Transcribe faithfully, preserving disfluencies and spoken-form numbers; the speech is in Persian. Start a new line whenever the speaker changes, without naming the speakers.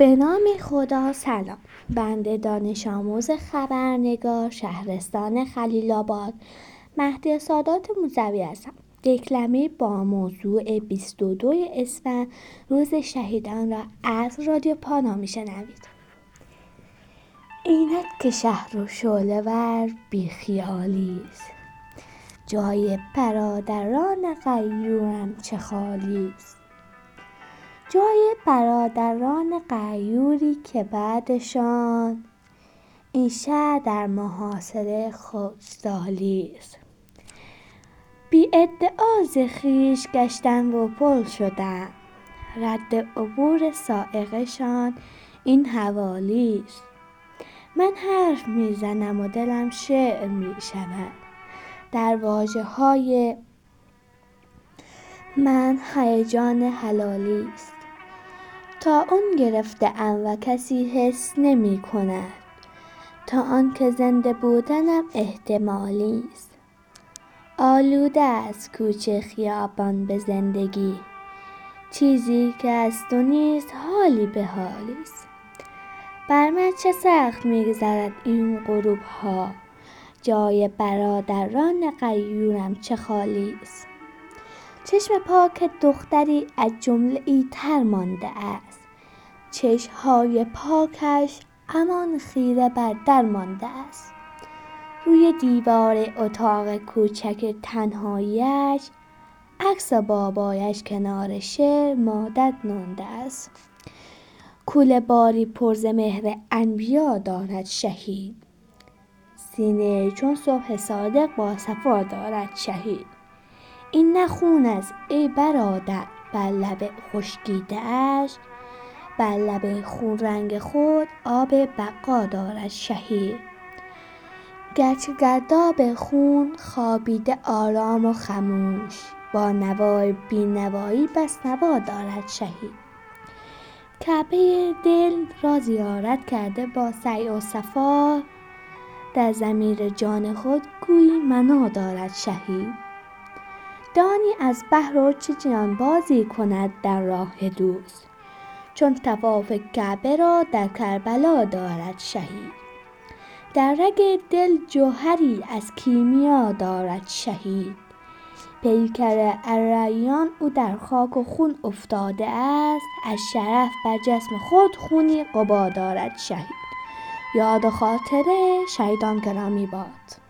به نام خدا. سلام، بنده دانش آموز خبرنگار شهرستان خلیل آباد مهدی سادات موسوی هستم. دکلمه با موضوع بیست و دو اسفند روز شهیدان را از رادیو پانا میشنوید. اینک که شهر و شعله ور بی خیالیست، جای برادران غیورم چه خالیست. جای برادران غیوری که بعدشان این شهر در محاصره خشکسالیست. بی ادعا ز خویش گشتند و پل شدند، رد عبور سایقشان این حوالیست. من حرف میزنم و دلم شعر میشود، در واژه های من هیجان حلالیست. تا اون گرفته ام و کسی حس نمی کند، تا آن که زنده بودنم احتمالیست. آلوده از کوچه خیابان به زندگی، چیزی که از تو نیست حالی به حالیست. بر من چه سخت میگذرد این غروب ها، جای برادران غیورم چه خالیست. چشم پاک دختری از جمله ای تر مانده است، چشمهای پاکش همان خیره بر در مانده است. روی دیوار اتاق کوچک تنهاییش عکس بابایش کنار شعر مادت مانده است. کوله باری پر ز مهر انبیا دارد شهید، سینه چون صبح صادق با صفا دارد شهید. این نه خون است ای برادر بر لب خشکیده اش، بر لب خون رنگ خود آب بقا دارد شهید. گرچه گرداب خون خوابیده آرام و خموش، با نوای بینوایی بس نوا دارد شهید. کعبه دل را زیارت کرده با سعی و صفا، در ضمیر جان خود گویی منا دارد شهید. دانی از بهر و چه جانبازی کند در راه دوست، چون طواف کعبه را در کربلا دارد شهید. در رگ دل جوهری از کیمیا دارد شهید، پیکر الریان او در خاک و خون افتاده است، از شرف بر جسم خود خونی قبا دارد شهید. یاد و خاطره شهیدان گرامی باد.